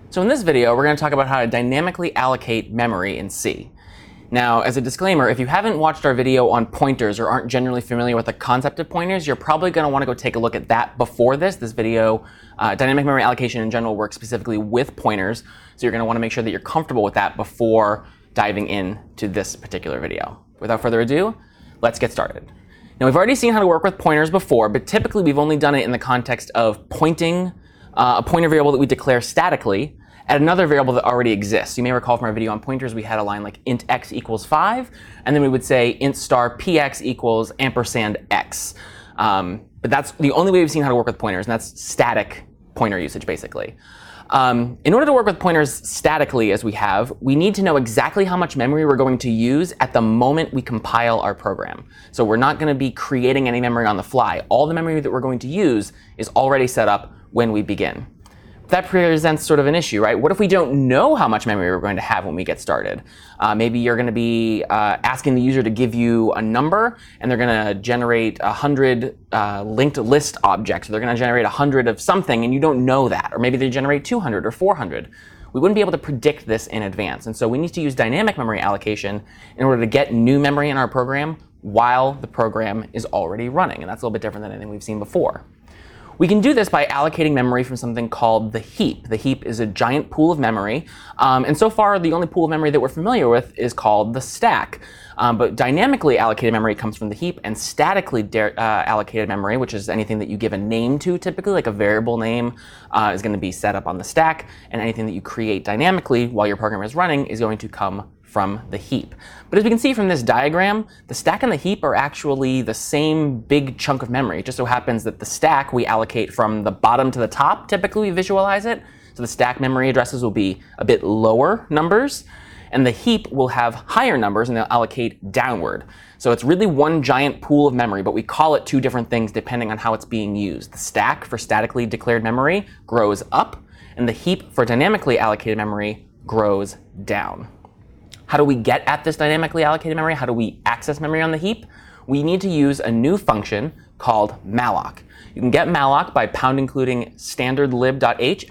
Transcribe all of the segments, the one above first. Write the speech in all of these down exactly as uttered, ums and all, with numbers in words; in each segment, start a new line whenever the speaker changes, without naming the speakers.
So in this video, we're going to talk about how to dynamically allocate memory in C. Now, as a disclaimer, if you haven't watched our video on pointers or aren't generally familiar with the concept of pointers, you're probably going to want to go take a look at that before this. This video, uh, dynamic memory allocation in general, works specifically with pointers, so you're going to want to make sure that you're comfortable with that before diving into this particular video. Without further ado, let's get started. Now, we've already seen how to work with pointers before, but typically we've only done it in the context of pointing uh, a pointer variable that we declare statically at another variable that already exists. You may recall from our video on pointers, we had a line like int x equals five, and then we would say int star px equals ampersand x. Um, but that's the only way we've seen how to work with pointers, and that's static pointer usage, basically. Um, in order to work with pointers statically, as we have, we need to know exactly how much memory we're going to use at the moment we compile our program. So we're not going to be creating any memory on the fly. All the memory that we're going to use is already set up when we begin. That presents sort of an issue, right? What if we don't know how much memory we're going to have when we get started? Uh, maybe you're going to be uh, asking the user to give you a number, and they're going to generate one hundred uh, linked list objects. Or they're going to generate one hundred of something, and you don't know that. Or maybe they generate two hundred or four hundred. We wouldn't be able to predict this in advance. And so we need to use dynamic memory allocation in order to get new memory in our program while the program is already running. And that's a little bit different than anything we've seen before. We can do this by allocating memory from something called the heap. The heap is a giant pool of memory. Um, and so far, the only pool of memory that we're familiar with is called the stack. Um, but dynamically allocated memory comes from the heap, and statically uh, allocated memory, which is anything that you give a name to, typically like a variable name, uh, is going to be set up on the stack. And anything that you create dynamically while your program is running is going to come from the heap. But as we can see from this diagram, the stack and the heap are actually the same big chunk of memory. It just so happens that the stack we allocate from the bottom to the top. Typically we visualize it. So the stack memory addresses will be a bit lower numbers, and the heap will have higher numbers, and they'll allocate downward. So it's really one giant pool of memory, but we call it two different things depending on how it's being used. The stack for statically declared memory grows up, and the heap for dynamically allocated memory grows down. How do we get at this dynamically allocated memory? How do we access memory on the heap? We need to use a new function called malloc. You can get malloc by pound including standardlib.h,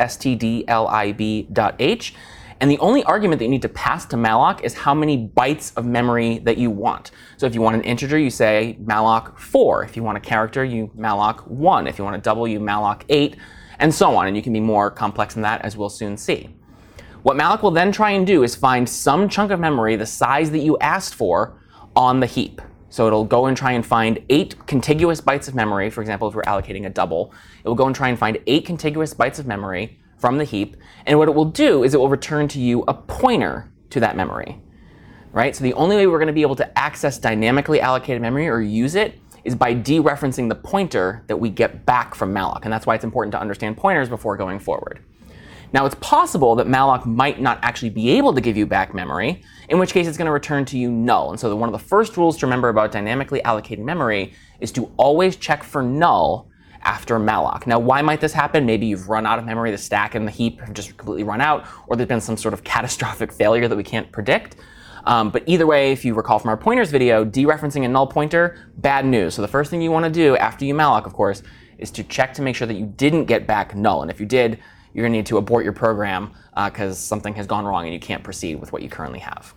stdlib.h. And the only argument that you need to pass to malloc is how many bytes of memory that you want. So if you want an integer, you say malloc four. If you want a character, you malloc one. If you want a double, you malloc eight, and so on. And you can be more complex than that, as we'll soon see. What malloc will then try and do is find some chunk of memory the size that you asked for on the heap. So it'll go and try and find eight contiguous bytes of memory. For example, if we're allocating a double, it will go and try and find eight contiguous bytes of memory from the heap. And what it will do is it will return to you a pointer to that memory, right? So the only way we're going to be able to access dynamically allocated memory or use it is by dereferencing the pointer that we get back from malloc. And that's why it's important to understand pointers before going forward. Now, it's possible that malloc might not actually be able to give you back memory, in which case it's going to return to you null. And so one of the first rules to remember about dynamically allocated memory is to always check for null after malloc. Now, why might this happen? Maybe you've run out of memory, the stack and the heap have just completely run out, or there's been some sort of catastrophic failure that we can't predict. Um, but either way, if you recall from our pointers video, dereferencing a null pointer, bad news. So the first thing you want to do after you malloc, of course, is to check to make sure that you didn't get back null. And if you did, you're going to need to abort your program because uh, something has gone wrong and you can't proceed with what you currently have.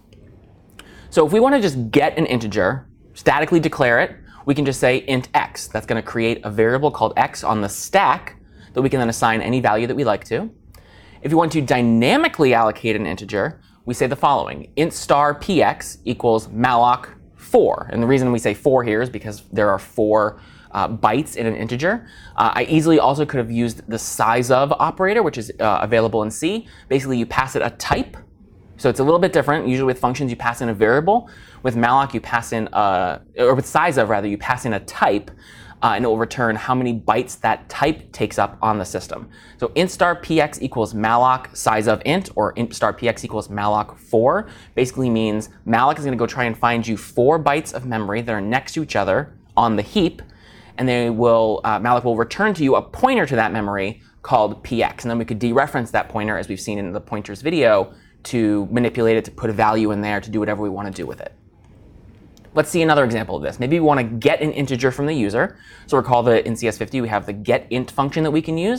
So if we want to just get an integer, statically declare it, we can just say int x. That's going to create a variable called x on the stack that we can then assign any value that we like to. If you want to dynamically allocate an integer, we say the following: int star px equals malloc four. And the reason we say four here is because there are four Uh, bytes in an integer. Uh, I easily also could have used the size of operator, which is uh, available in C. Basically, you pass it a type. So it's a little bit different. Usually with functions, you pass in a variable. With malloc, you pass in, a, or with size of rather, you pass in a type, uh, and it will return how many bytes that type takes up on the system. So int star px equals malloc size of int, or int star px equals malloc four, basically means malloc is going to go try and find you four bytes of memory that are next to each other on the heap, and they will, uh, malloc will return to you a pointer to that memory called px. And then we could dereference that pointer, as we've seen in the pointers video, to manipulate it, to put a value in there, to do whatever we want to do with it. Let's see another example of this. Maybe we want to get an integer from the user. So recall that in C S fifty we have the getInt function that we can use.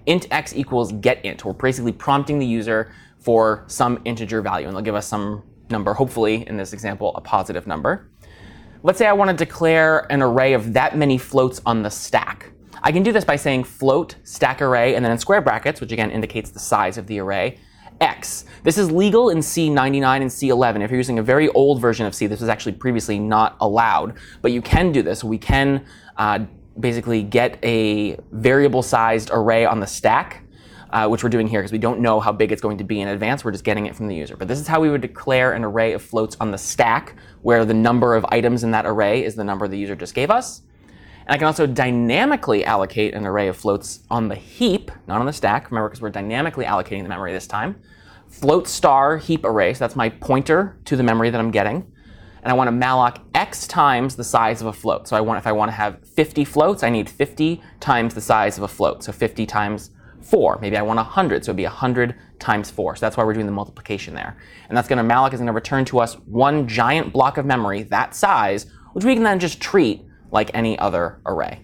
int x equals getInt. We're basically prompting the user for some integer value, and they'll give us some number, hopefully, in this example, a positive number. Let's say I want to declare an array of that many floats on the stack. I can do this by saying float stack array, and then in square brackets, which again indicates the size of the array, x. This is legal in C ninety-nine and C eleven. If you're using a very old version of C, this was actually previously not allowed, but you can do this. We can uh, basically get a variable sized array on the stack, uh, which we're doing here because we don't know how big it's going to be in advance. We're just getting it from the user. But this is how we would declare an array of floats on the stack, where the number of items in that array is the number the user just gave us. And I can also dynamically allocate an array of floats on the heap, not on the stack, remember, because we're dynamically allocating the memory this time. Float star heap array, so that's my pointer to the memory that I'm getting. And I want to malloc x times the size of a float. So I want, if I want to have fifty floats, I need fifty times the size of a float. So fifty times four. Maybe I want one hundred, so it'd be one hundred times four. So that's why we're doing the multiplication there. And that's going to, malloc is going to return to us one giant block of memory, that size, which we can then just treat like any other array.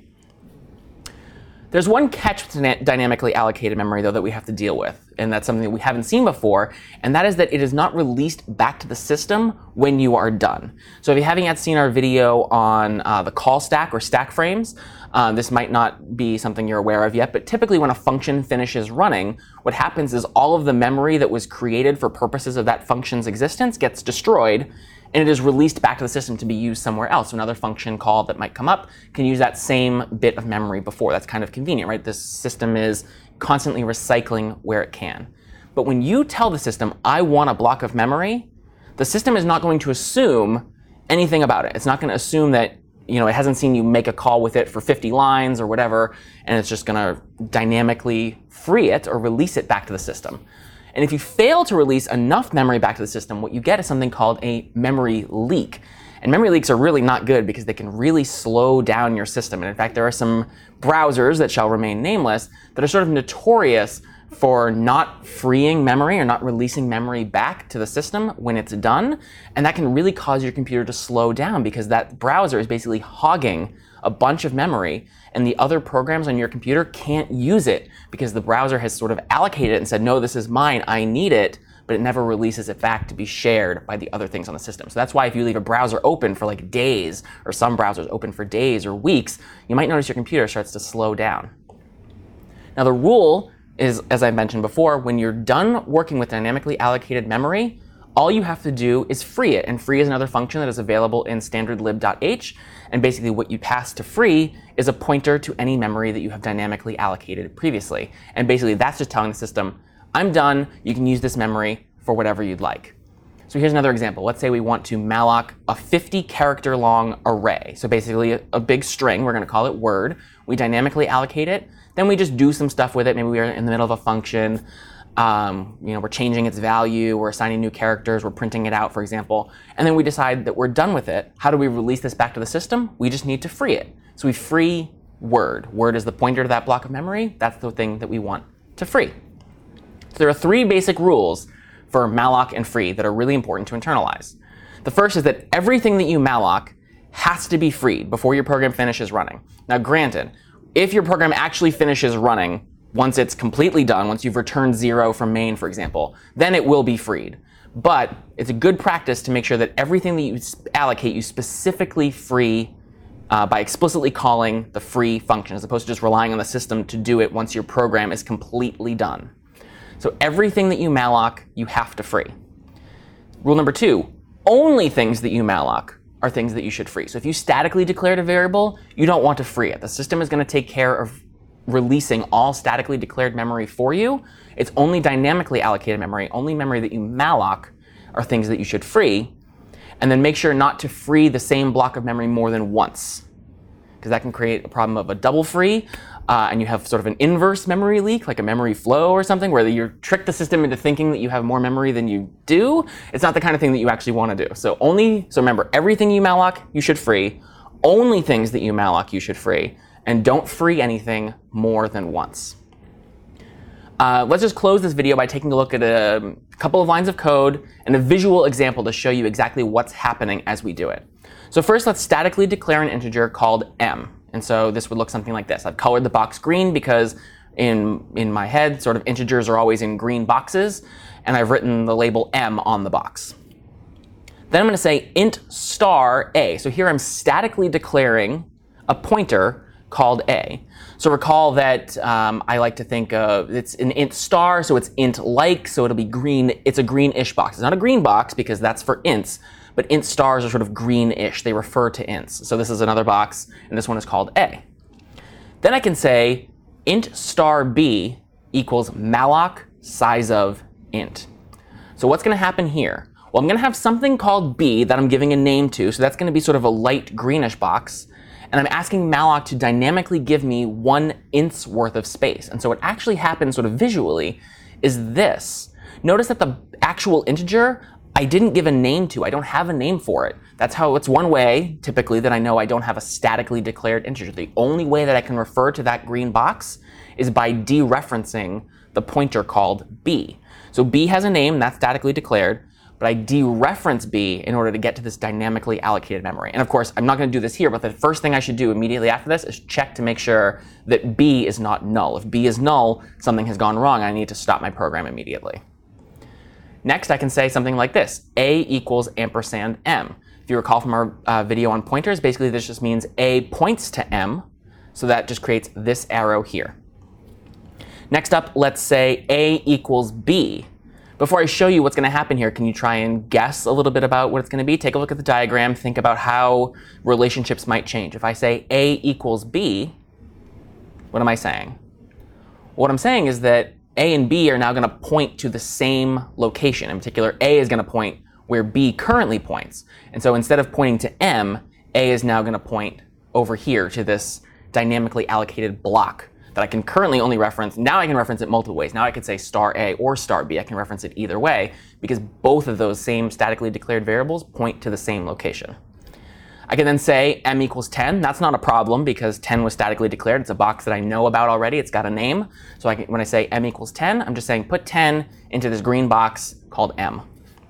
There's one catch with dynamically allocated memory, though, that we have to deal with, and that's something that we haven't seen before, and that is that it is not released back to the system when you are done. So if you haven't yet seen our video on uh, the call stack or stack frames, uh, this might not be something you're aware of yet, but typically when a function finishes running, what happens is all of the memory that was created for purposes of that function's existence gets destroyed, and it is released back to the system to be used somewhere else. So another function call that might come up can use that same bit of memory before. That's kind of convenient, right? This system is constantly recycling where it can. But when you tell the system, I want a block of memory, the system is not going to assume anything about it. It's not going to assume that, you know, it hasn't seen you make a call with it for fifty lines or whatever, and it's just going to dynamically free it or release it back to the system. And if you fail to release enough memory back to the system, what you get is something called a memory leak. And memory leaks are really not good because they can really slow down your system. And in fact, there are some browsers that shall remain nameless that are sort of notorious for not freeing memory or not releasing memory back to the system when it's done. And that can really cause your computer to slow down because that browser is basically hogging a bunch of memory, and the other programs on your computer can't use it because the browser has sort of allocated it and said, no, this is mine, I need it, but it never releases it back to be shared by the other things on the system. So that's why if you leave a browser open for like days, or some browsers open for days or weeks, you might notice your computer starts to slow down. Now the rule is, as I mentioned before, when you're done working with dynamically allocated memory, all you have to do is free it. And free is another function that is available in standard lib.h. And basically what you pass to free is a pointer to any memory that you have dynamically allocated previously. And basically that's just telling the system, I'm done, you can use this memory for whatever you'd like. So here's another example. Let's say we want to malloc a fifty character long array. So basically a, a big string, we're going to call it word. We dynamically allocate it. Then we just do some stuff with it. Maybe we are in the middle of a function. Um, you know, we're changing its value, we're assigning new characters, we're printing it out, for example. And then we decide that we're done with it. How do we release this back to the system? We just need to free it. So we free word. Word is the pointer to that block of memory. That's the thing that we want to free. So there are three basic rules for malloc and free that are really important to internalize. The first is that everything that you malloc has to be freed before your program finishes running. Now granted, if your program actually finishes running, once it's completely done, once you've returned zero from main, for example, then it will be freed. But it's a good practice to make sure that everything that you allocate, you specifically free uh, by explicitly calling the free function, as opposed to just relying on the system to do it once your program is completely done. So everything that you malloc, you have to free. Rule number two, only things that you malloc are things that you should free. So if you statically declared a variable, you don't want to free it. The system is going to take care of releasing all statically declared memory for you. It's only dynamically allocated memory, only memory that you malloc are things that you should free. And then make sure not to free the same block of memory more than once, because that can create a problem of a double free, uh, and you have sort of an inverse memory leak, like a memory flow or something, where you trick the system into thinking that you have more memory than you do. It's not the kind of thing that you actually want to do. So only, so remember, everything you malloc, you should free. Only things that you malloc, you should free. And don't free anything more than once. Uh, let's just close this video by taking a look at a couple of lines of code and a visual example to show you exactly what's happening as we do it. So first, let's statically declare an integer called m. And so this would look something like this. I've colored the box green because in, in my head, sort of integers are always in green boxes, and I've written the label M on the box. Then I'm going to say int star A. So here I'm statically declaring a pointer called A. So recall that um, I like to think of, it's an int star, so it's int like, so it'll be green. It's a greenish box. It's not a green box because that's for ints, but int stars are sort of greenish. They refer to ints. So this is another box, and this one is called A. Then I can say int star B equals malloc size of int. So what's going to happen here? Well, I'm going to have something called B that I'm giving a name to, so that's going to be sort of a light greenish box. And I'm asking malloc to dynamically give me one int's worth of space. And so what actually happens sort of visually is this. Notice that the actual integer, I didn't give a name to. I don't have a name for it. That's how it's one way, typically, that I know I don't have a statically declared integer. The only way that I can refer to that green box is by dereferencing the pointer called B. So B has a name, that's statically declared, but I dereference B in order to get to this dynamically allocated memory. And of course, I'm not going to do this here, but the first thing I should do immediately after this is check to make sure that B is not null. If B is null, something has gone wrong. I need to stop my program immediately. Next, I can say something like this, A equals ampersand M. If you recall from our uh, video on pointers, basically this just means A points to M, so that just creates this arrow here. Next up, let's say A equals B. Before I show you what's going to happen here, can you try and guess a little bit about what it's going to be? Take a look at the diagram, think about how relationships might change. If I say A equals B, what am I saying? What I'm saying is that A and B are now going to point to the same location. In particular, A is going to point where B currently points. And so instead of pointing to M, A is now going to point over here to this dynamically allocated block that I can currently only reference. Now I can reference it multiple ways. Now I could say star A or star B. I can reference it either way because both of those same statically declared variables point to the same location. I can then say M equals ten. That's not a problem because ten was statically declared. It's a box that I know about already. It's got a name. So I can, when I say M equals ten, I'm just saying put ten into this green box called M.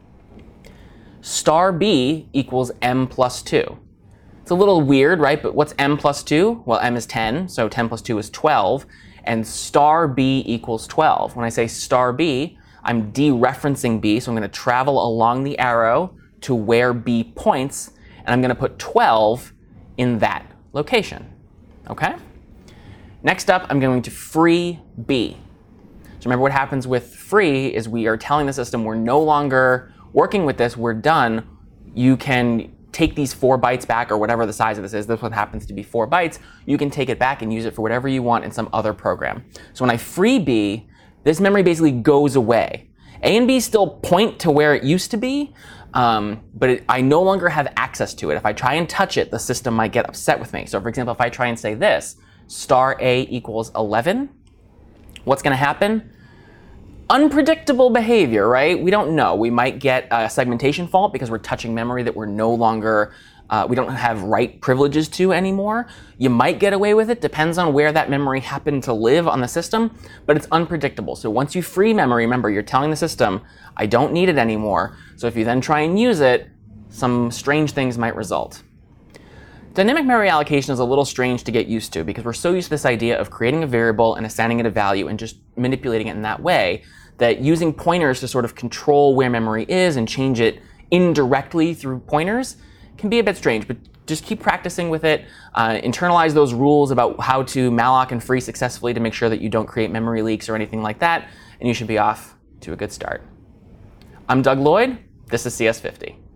Star B equals M plus two. It's a little weird, right? But what's M plus two? Well, M is ten, so ten plus two is twelve. And star B equals twelve. When I say star B, I'm dereferencing B, so I'm going to travel along the arrow to where B points, and I'm going to put twelve in that location. Okay? Next up, I'm going to free B. So remember what happens with free is we are telling the system we're no longer working with this, we're done. You can take these four bytes back, or whatever the size of this is. This one happens to be four bytes. You can take it back and use it for whatever you want in some other program. So when I free B, this memory basically goes away. A and B still point to where it used to be, um, but it, I no longer have access to it. If I try and touch it, the system might get upset with me. So for example, if I try and say this, star A equals eleven, what's going to happen? Unpredictable behavior, right? We don't know. We might get a segmentation fault because we're touching memory that we're no longer, uh, we don't have write privileges to anymore. You might get away with it, depends on where that memory happened to live on the system, but it's unpredictable. So once you free memory, remember, you're telling the system, I don't need it anymore. So if you then try and use it, some strange things might result. Dynamic memory allocation is a little strange to get used to because we're so used to this idea of creating a variable and assigning it a value and just manipulating it in that way that using pointers to sort of control where memory is and change it indirectly through pointers can be a bit strange, but just keep practicing with it. Uh, internalize those rules about how to malloc and free successfully to make sure that you don't create memory leaks or anything like that, and you should be off to a good start. I'm Doug Lloyd. This is C S fifty.